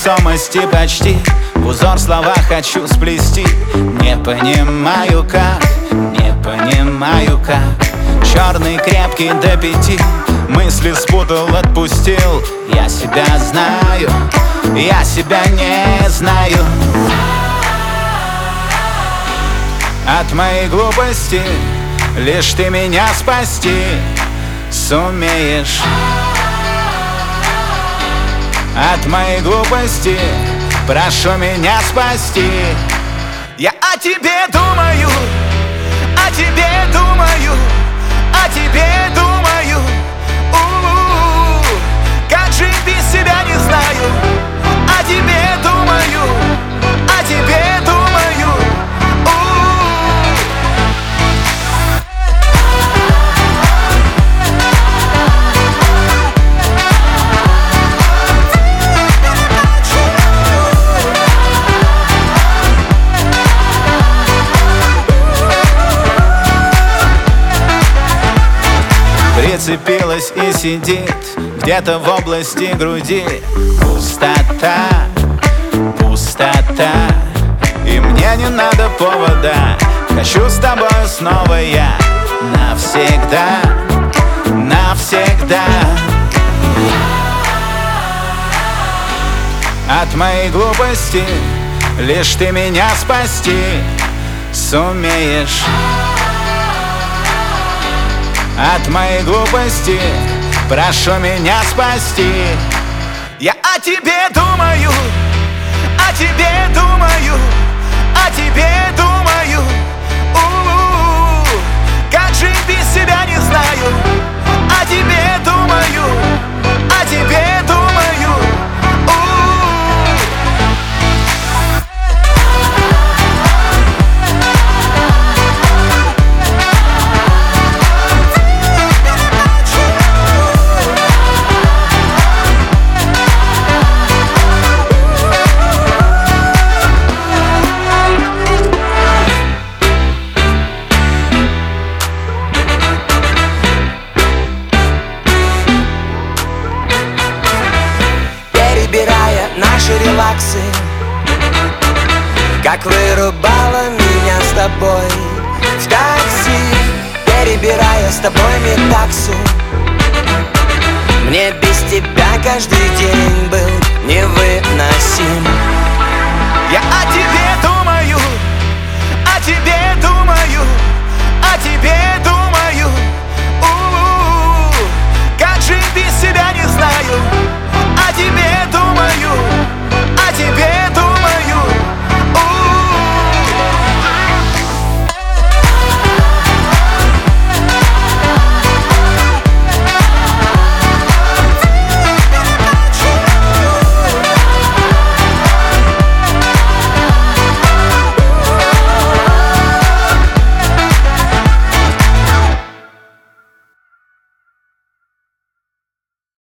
невесомости почти в узор слова хочу сплести. Не понимаю как, не понимаю как. Черный крепкий до 5, мысли спутал, отпустил. Я себя знаю, я себя не знаю. От моей глупости лишь ты меня спасти сумеешь. От моей глупости прошу меня спасти. Я о тебе думаю, о тебе думаю, о тебе думаю. Как жить без себя не знаю. О тебе думаю, о тебе думаю. Прицепилась и сидит где-то в области груди. Пустота, пустота, и мне не надо повода. Хочу с тобой снова я навсегда, навсегда. От моей глупости лишь ты меня спасти сумеешь. От моей глупости прошу меня спасти. Я о тебе думаю, о тебе думаю, о тебе думаю. Как жить без себя не знаю. О тебе думаю, о тебе думаю. Наши релаксы, как вырубала меня с тобой в такси, перебирая с тобой метаксу. Мне без тебя каждый день был невыносим. Я о тебе думаю.